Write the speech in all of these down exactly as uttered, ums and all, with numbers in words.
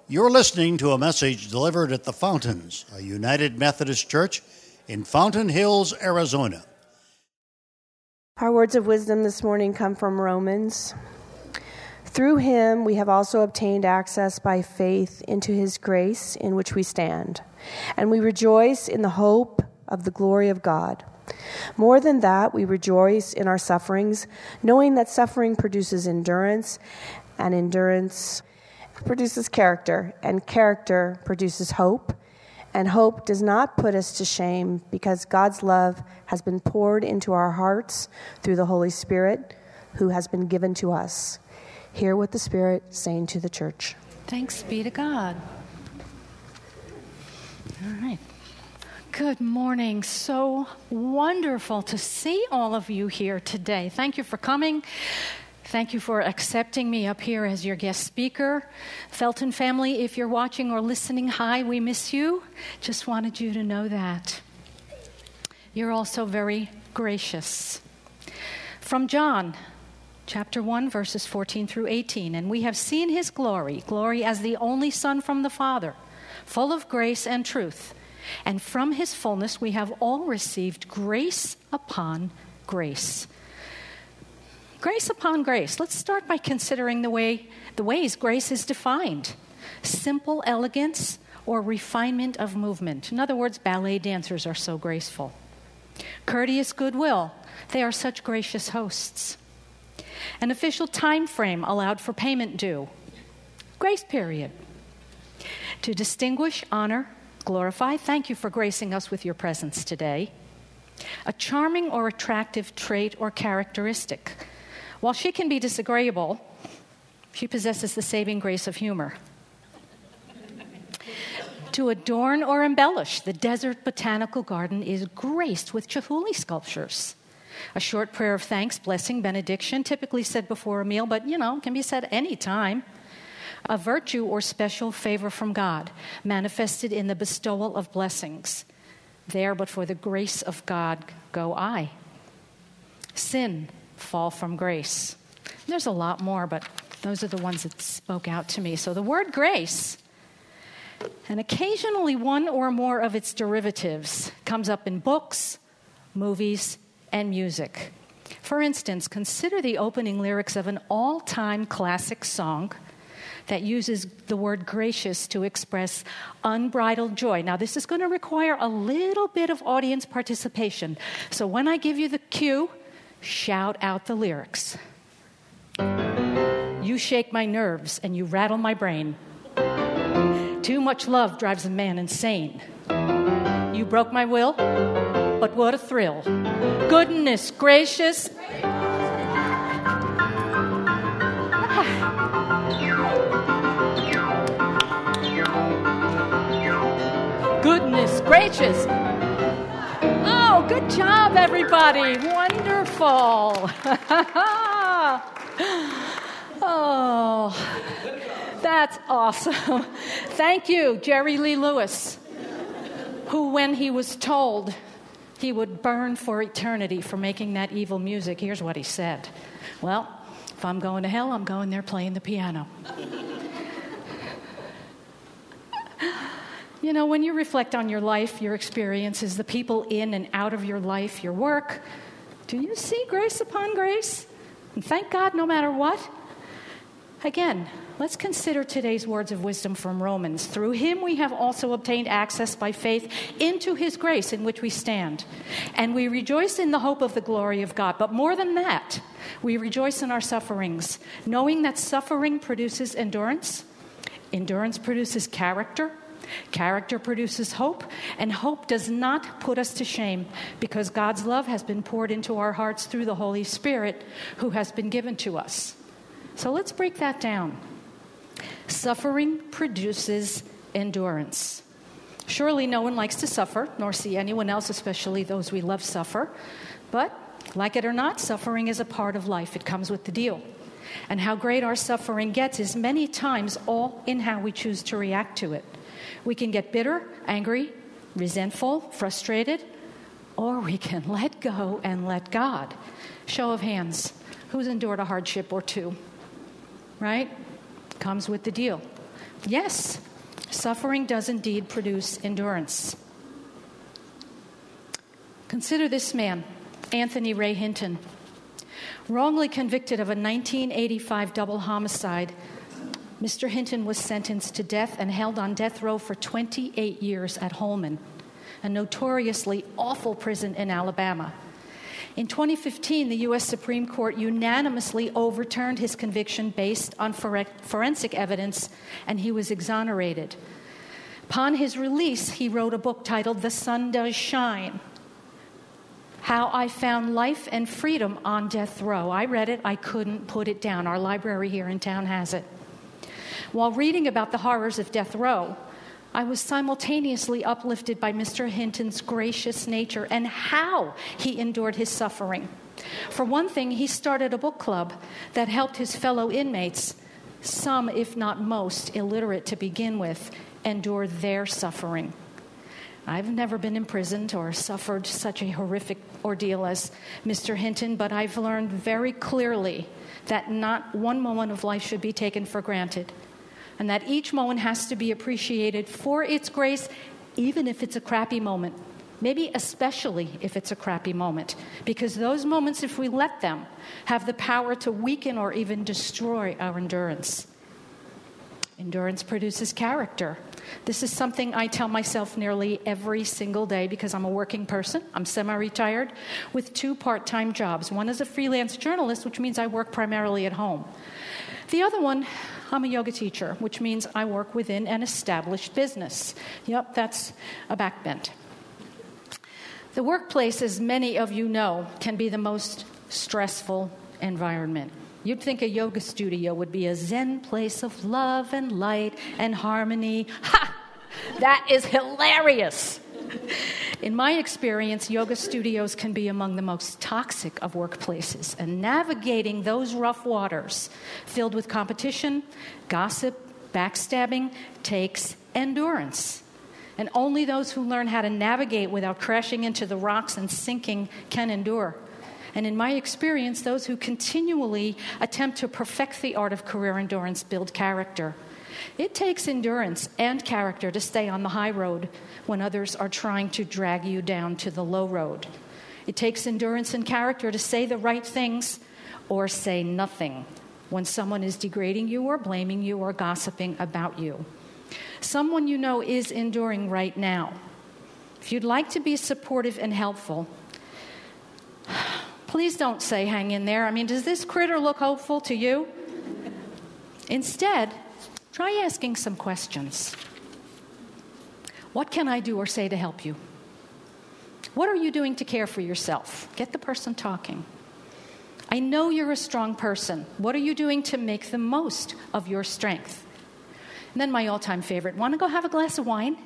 You're listening to a message delivered at the Fountains, a United Methodist Church in Fountain Hills, Arizona. Our words of wisdom this morning come from Romans. Through him we have also obtained access by faith into his grace in which we stand, and we rejoice in the hope of the glory of God. More than that, we rejoice in our sufferings, knowing that suffering produces endurance, and endurance produces character, and character produces hope, and hope does not put us to shame because God's love has been poured into our hearts through the Holy Spirit who has been given to us. Hear what the Spirit is saying to the church. Thanks be to God. All right. Good morning. So wonderful to see all of you here today. Thank you for coming. Thank you for accepting me up here as your guest speaker. Felton family, if you're watching or listening, hi, we miss you. Just wanted you to know that. You're also very gracious. From John, chapter one, verses fourteen through eighteen. And we have seen his glory, glory as the only Son from the Father, full of grace and truth. And from his fullness we have all received grace upon grace. Grace upon grace. Let's start by considering the way the ways grace is defined. Simple elegance or refinement of movement. In other words, ballet dancers are so graceful. Courteous goodwill. They are such gracious hosts. An official time frame allowed for payment due. Grace period. To distinguish, honor, glorify. Thank you for gracing us with your presence today. A charming or attractive trait or characteristic. While she can be disagreeable, she possesses the saving grace of humor. To adorn or embellish, the desert botanical garden is graced with Chihuly sculptures. A short prayer of thanks, blessing, benediction, typically said before a meal, but, you know, can be said any time. A virtue or special favor from God, manifested in the bestowal of blessings. There, but for the grace of God, go I. Sin, fall from grace. There's a lot more, but those are the ones that spoke out to me. So the word grace, and occasionally one or more of its derivatives, comes up in books, movies, and music. For instance, consider the opening lyrics of an all-time classic song that uses the word gracious to express unbridled joy. Now, this is going to require a little bit of audience participation. So when I give you the cue, shout out the lyrics. You shake my nerves and you rattle my brain. Too much love drives a man insane. You broke my will, but what a thrill. Goodness gracious. Goodness gracious. Oh, good job, everybody. Wonderful. Oh, that's awesome. Thank you, Jerry Lee Lewis, who, when he was told he would burn for eternity for making that evil music, here's what he said. Well, if I'm going to hell, I'm going there playing the piano. You know, when you reflect on your life, your experiences, the people in and out of your life, your work, do you see grace upon grace? And thank God no matter what? Again, let's consider today's words of wisdom from Romans. Through him we have also obtained access by faith into his grace in which we stand. And we rejoice in the hope of the glory of God. But more than that, we rejoice in our sufferings, knowing that suffering produces endurance. Endurance produces character. Character produces hope, and hope does not put us to shame because God's love has been poured into our hearts through the Holy Spirit who has been given to us. So let's break that down. Suffering produces endurance. Surely no one likes to suffer, nor see anyone else, especially those we love, suffer. But, like it or not, suffering is a part of life. It comes with the deal. And how great our suffering gets is many times all in how we choose to react to it. We can get bitter, angry, resentful, frustrated, or we can let go and let God. Show of hands. Who's endured a hardship or two? Right? Comes with the deal. Yes, suffering does indeed produce endurance. Consider this man, Anthony Ray Hinton. Wrongly convicted of a nineteen eighty-five double homicide, Mister Hinton was sentenced to death and held on death row for twenty-eight years at Holman, a notoriously awful prison in Alabama. In twenty fifteen, the U S Supreme Court unanimously overturned his conviction based on forensic evidence, and he was exonerated. Upon his release, he wrote a book titled The Sun Does Shine: How I Found Life and Freedom on Death Row. I read it. I couldn't put it down. Our library here in town has it. While reading about the horrors of death row, I was simultaneously uplifted by Mister Hinton's gracious nature and how he endured his suffering. For one thing, he started a book club that helped his fellow inmates, some, if not most, illiterate to begin with, endure their suffering. I've never been imprisoned or suffered such a horrific ordeal as Mister Hinton, but I've learned very clearly that not one moment of life should be taken for granted, and that each moment has to be appreciated for its grace, even if it's a crappy moment, maybe especially if it's a crappy moment, because those moments, if we let them, have the power to weaken or even destroy our endurance. Endurance produces character. This is something I tell myself nearly every single day because I'm a working person. I'm semi-retired with two part-time jobs. One is a freelance journalist, which means I work primarily at home. The other one, I'm a yoga teacher, which means I work within an established business. Yep, that's a backbend. The workplace, as many of you know, can be the most stressful environment. You'd think a yoga studio would be a zen place of love and light and harmony. Ha! That is hilarious. In my experience, yoga studios can be among the most toxic of workplaces, and navigating those rough waters filled with competition, gossip, backstabbing takes endurance. And only those who learn how to navigate without crashing into the rocks and sinking can endure. And in my experience, those who continually attempt to perfect the art of career endurance build character. It takes endurance and character to stay on the high road when others are trying to drag you down to the low road. It takes endurance and character to say the right things or say nothing when someone is degrading you or blaming you or gossiping about you. Someone you know is enduring right now. If you'd like to be supportive and helpful, please don't say hang in there. I mean, does this critter look hopeful to you? Instead, try asking some questions. What can I do or say to help you? What are you doing to care for yourself? Get the person talking. I know you're a strong person. What are you doing to make the most of your strength? And then my all-time favorite, want to go have a glass of wine?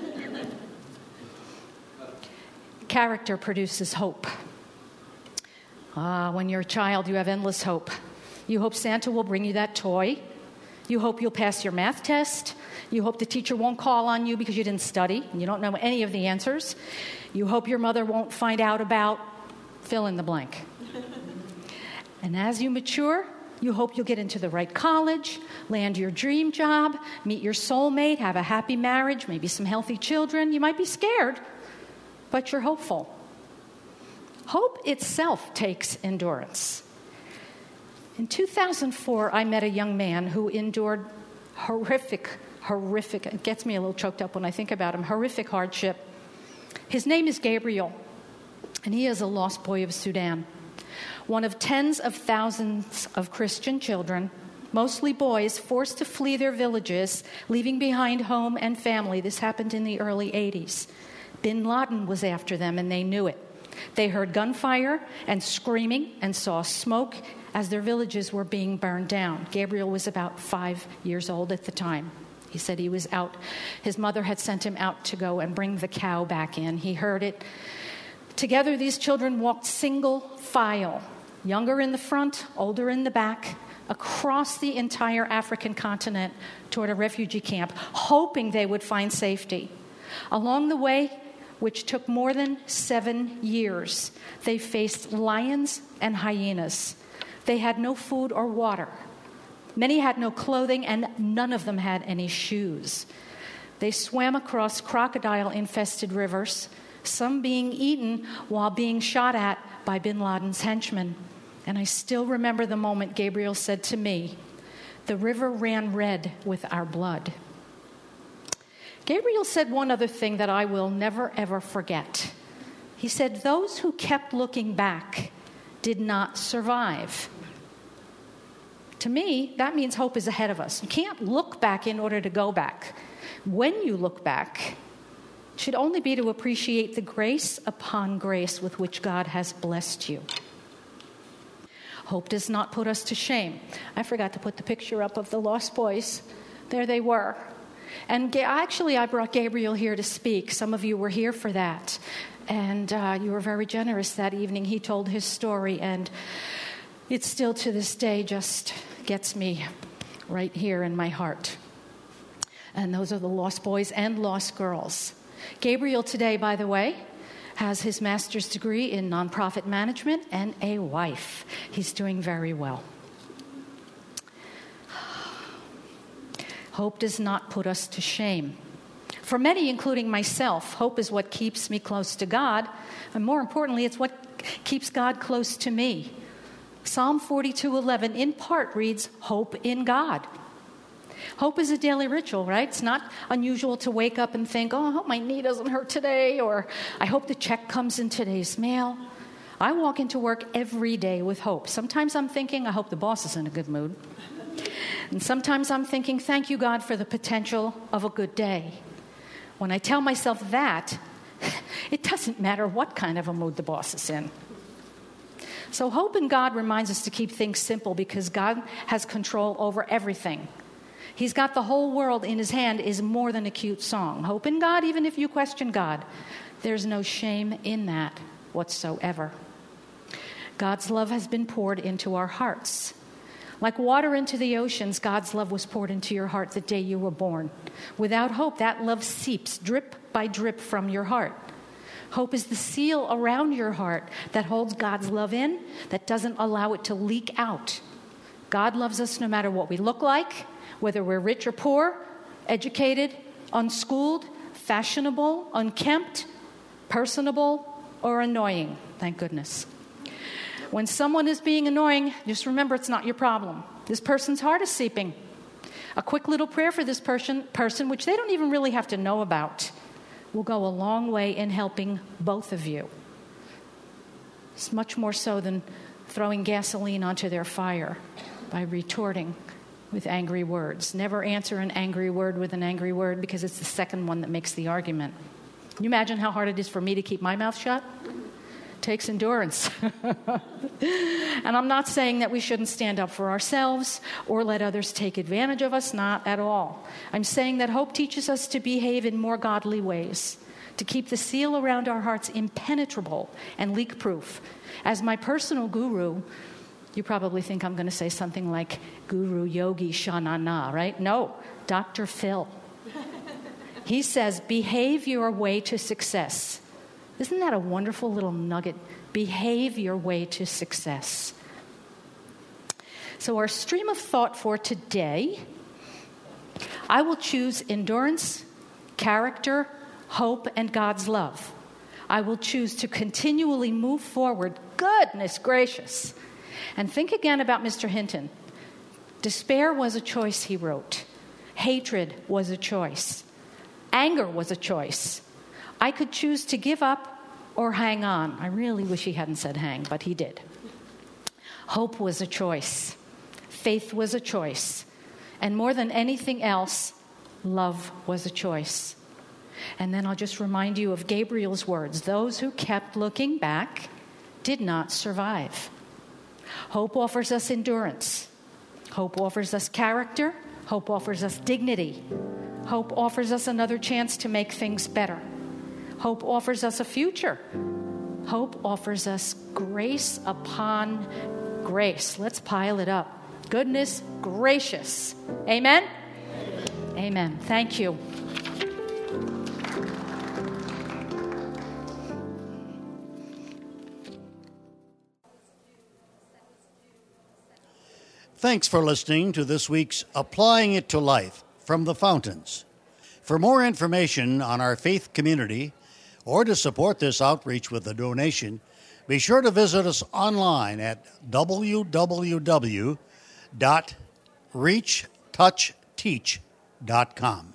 Character produces hope. Ah, when you're a child, you have endless hope. You hope Santa will bring you that toy. You hope you'll pass your math test. You hope the teacher won't call on you because you didn't study and you don't know any of the answers. You hope your mother won't find out about fill in the blank. And as you mature, you hope you'll get into the right college, land your dream job, meet your soulmate, have a happy marriage, maybe some healthy children. You might be scared, but you're hopeful. Hope itself takes endurance. In two thousand four, I met a young man who endured horrific, horrific, it gets me a little choked up when I think about him, horrific hardship. His name is Gabriel, and he is a lost boy of Sudan, one of tens of thousands of Christian children, mostly boys, forced to flee their villages, leaving behind home and family. This happened in the early eighties. Bin Laden was after them, and they knew it. They heard gunfire and screaming and saw smoke as their villages were being burned down. Gabriel was about five years old at the time. He said he was out. His mother had sent him out to go and bring the cow back in. He heard it. Together, these children walked single file, younger in the front, older in the back, across the entire African continent toward a refugee camp, hoping they would find safety. Along the way, which took more than seven years, they faced lions and hyenas. They had no food or water. Many had no clothing, and none of them had any shoes. They swam across crocodile-infested rivers, some being eaten while being shot at by bin Laden's henchmen. And I still remember the moment Gabriel said to me, "The river ran red with our blood." Gabriel said one other thing that I will never, ever forget. He said, "Those who kept looking back did not survive." To me, that means hope is ahead of us. You can't look back in order to go back. When you look back, it should only be to appreciate the grace upon grace with which God has blessed you. Hope does not put us to shame. I forgot to put the picture up of the Lost Boys. There they were. And actually, I brought Gabriel here to speak. Some of you were here for that. And uh, you were very generous that evening. He told his story, and it still to this day just gets me right here in my heart. And those are the lost boys and lost girls. Gabriel today, by the way, has his master's degree in nonprofit management and a wife. He's doing very well. Hope does not put us to shame. For many, including myself, hope is what keeps me close to God, and more importantly, it's what keeps God close to me. Psalm forty-two eleven in part reads, "Hope in God." Hope is a daily ritual, right? It's not unusual to wake up and think, "Oh, I hope my knee doesn't hurt today," or "I hope the check comes in today's mail." I walk into work every day with hope. Sometimes I'm thinking, "I hope the boss is in a good mood." And sometimes I'm thinking, "Thank you, God, for the potential of a good day." When I tell myself that, it doesn't matter what kind of a mood the boss is in. So hope in God reminds us to keep things simple because God has control over everything. He's got the whole world in his hand is more than a cute song. Hope in God, even if you question God. There's no shame in that whatsoever. God's love has been poured into our hearts. Like water into the oceans, God's love was poured into your heart the day you were born. Without hope, that love seeps drip by drip from your heart. Hope is the seal around your heart that holds God's love in, that doesn't allow it to leak out. God loves us no matter what we look like, whether we're rich or poor, educated, unschooled, fashionable, unkempt, personable, or annoying. Thank goodness. When someone is being annoying, just remember it's not your problem. This person's heart is seeping. A quick little prayer for this person, person, which they don't even really have to know about, will go a long way in helping both of you. It's much more so than throwing gasoline onto their fire by retorting with angry words. Never answer an angry word with an angry word because it's the second one that makes the argument. Can you imagine how hard it is for me to keep my mouth shut? Takes endurance. And I'm not saying that we shouldn't stand up for ourselves or let others take advantage of us, not at all. I'm saying that hope teaches us to behave in more godly ways, to keep the seal around our hearts impenetrable and leak-proof. As my personal guru, you probably think I'm going to say something like Guru Yogi Shanana, right? No, Doctor Phil. He says, behave your way to success. Isn't that a wonderful little nugget? Behave your way to success. So our stream of thought for today, I will choose endurance, character, hope, and God's love. I will choose to continually move forward. Goodness gracious. And think again about Mister Hinton. Despair was a choice, he wrote. Hatred was a choice. Anger was a choice. I could choose to give up or hang on. I really wish he hadn't said hang, but he did. Hope was a choice. Faith was a choice. And more than anything else, love was a choice. And then I'll just remind you of Gabriel's words. Those who kept looking back did not survive. Hope offers us endurance. Hope offers us character. Hope offers us dignity. Hope offers us another chance to make things better. Hope offers us a future. Hope offers us grace upon grace. Let's pile it up. Goodness gracious. Amen? Amen. Amen. Thank you. Thanks for listening to this week's Applying It to Life from the Fountains. For more information on our faith community or to support this outreach with a donation, be sure to visit us online at w w w dot reach touch teach dot com.